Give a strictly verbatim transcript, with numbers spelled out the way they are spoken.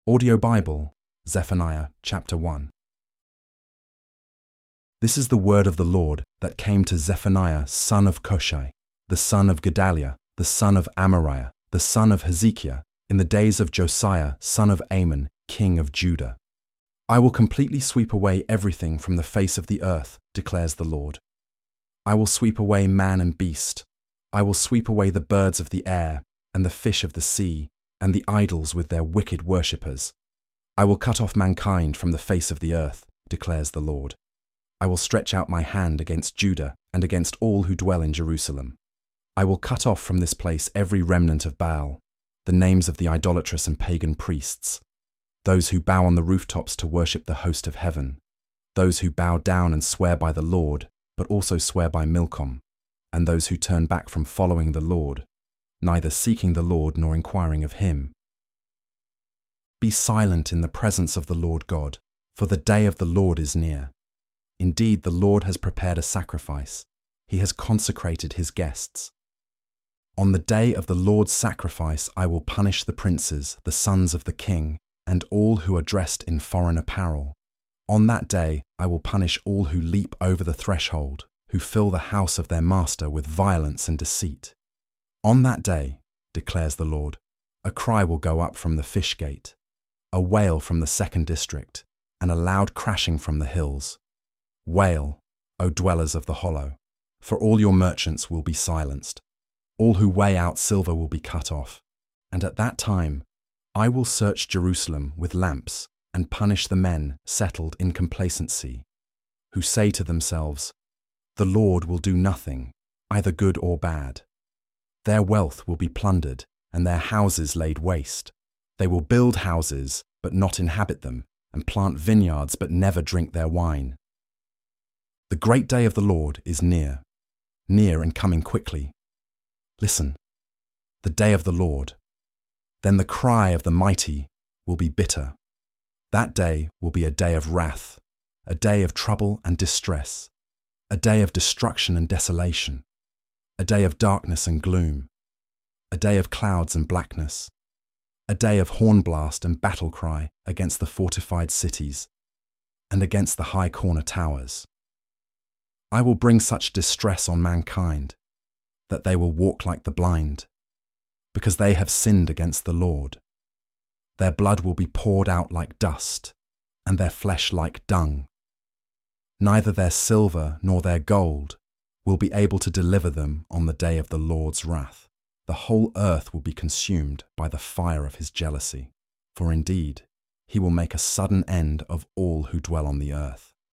Audio Bible, Zephaniah chapter one. This is the word of the Lord that came to Zephaniah son of Koshai, the son of Gedaliah, the son of Amariah, the son of Hezekiah, in the days of Josiah son of Amon, king of Judah. I will completely sweep away everything from the face of the earth, declares the Lord. I will sweep away man and beast. I will sweep away the birds of the air, and the fish of the sea, and the idols with their wicked worshippers. I will cut off mankind from the face of the earth, declares the Lord. I will stretch out my hand against Judah and against all who dwell in Jerusalem. I will cut off from this place every remnant of Baal, the names of the idolatrous and pagan priests, those who bow on the rooftops to worship the host of heaven, those who bow down and swear by the Lord, but also swear by Milcom, and those who turn back from following the Lord, neither seeking the Lord nor inquiring of him. Be silent in the presence of the Lord God, for the day of the Lord is near. Indeed, the Lord has prepared a sacrifice. He has consecrated his guests. On the day of the Lord's sacrifice I will punish the princes, the sons of the king, and all who are dressed in foreign apparel. On that day I will punish all who leap over the threshold, who fill the house of their master with violence and deceit. On that day, declares the Lord, a cry will go up from the fish gate, a wail from the second district, and a loud crashing from the hills. Wail, O dwellers of the hollow, for all your merchants will be silenced. All who weigh out silver will be cut off. And at that time, I will search Jerusalem with lamps and punish the men settled in complacency, who say to themselves, the Lord will do nothing, either good or bad. Their wealth will be plundered, and their houses laid waste. They will build houses, but not inhabit them, and plant vineyards, but never drink their wine. The great day of the Lord is near, near and coming quickly. Listen, the day of the Lord. Then the cry of the mighty will be bitter. That day will be a day of wrath, a day of trouble and distress, a day of destruction and desolation, a day of darkness and gloom, a day of clouds and blackness, a day of hornblast and battle cry against the fortified cities and against the high corner towers. I will bring such distress on mankind that they will walk like the blind, because they have sinned against the Lord. Their blood will be poured out like dust, and their flesh like dung. Neither their silver nor their gold will be able to deliver them on the day of the Lord's wrath. The whole earth will be consumed by the fire of his jealousy, for indeed he will make a sudden end of all who dwell on the earth.